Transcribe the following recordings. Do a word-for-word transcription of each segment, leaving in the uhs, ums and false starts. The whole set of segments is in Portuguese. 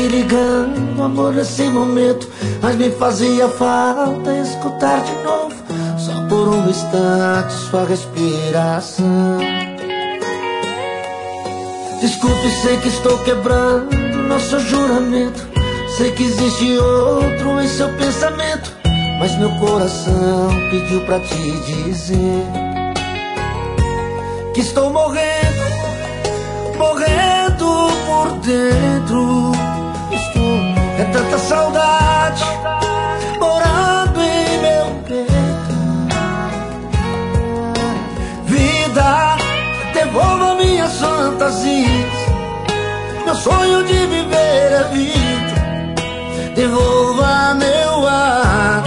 me ligando, amor, nesse momento. Mas me fazia falta escutar de novo, só por um instante, sua respiração. Desculpe, sei que estou quebrando nosso juramento. Sei que existe outro em seu pensamento, mas meu coração pediu pra te dizer que estou morrendo, morrendo por dentro. Estou, é tanta saudade morando em meu peito. Vida, devolva minhas fantasias, meu sonho de viver a vida. Devolva meu ar.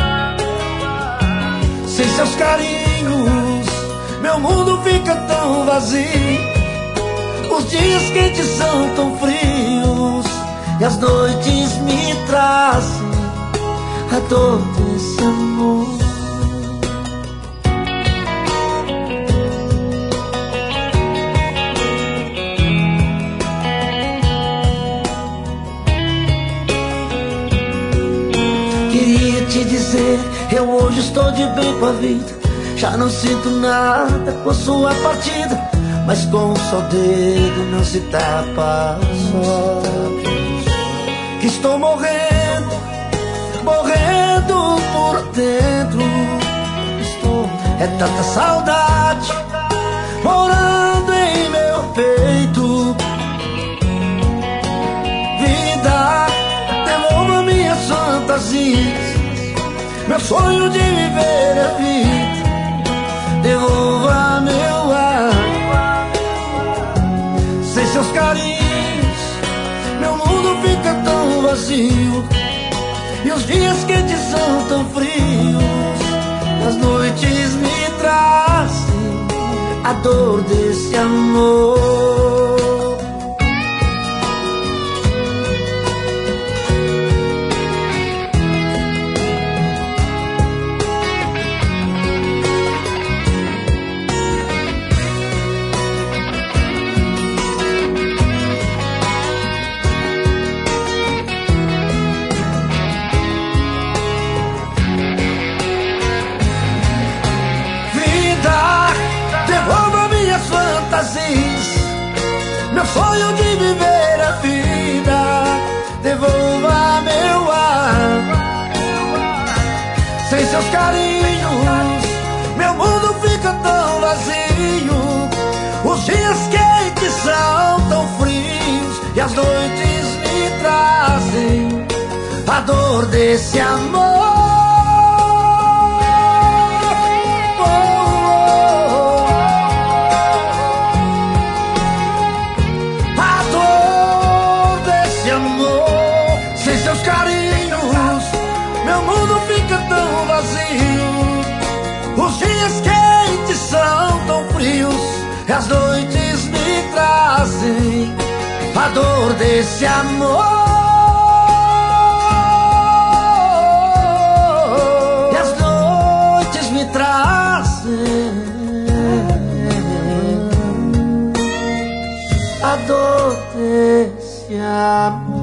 Sem seus carinhos, meu mundo fica tão vazio. Os dias quentes são tão frios e as noites me trazem a dor desse amor. Queria te dizer, eu hoje estou de bem com a vida. Já não sinto nada com sua partida, mas com um só dedo não se tapa só. Que estou morrendo, morrendo por dentro. Estou, é tanta saudade morando em meu peito. Vida, devolva minhas fantasias, meu sonho de viver a vida. Devolva meu ar. Sem seus carinhos, meu mundo fica tão vazio. E os dias quentes são tão frios, as noites me trazem a dor desse amor. Meu sonho de viver a vida, devolva meu ar. Sem seus carinhos, meu mundo fica tão vazio. Os dias quentes são tão frios e as noites me trazem a dor desse amor. Os dias quentes são tão frios e as noites me trazem a dor desse amor. E as noites me trazem a dor desse amor.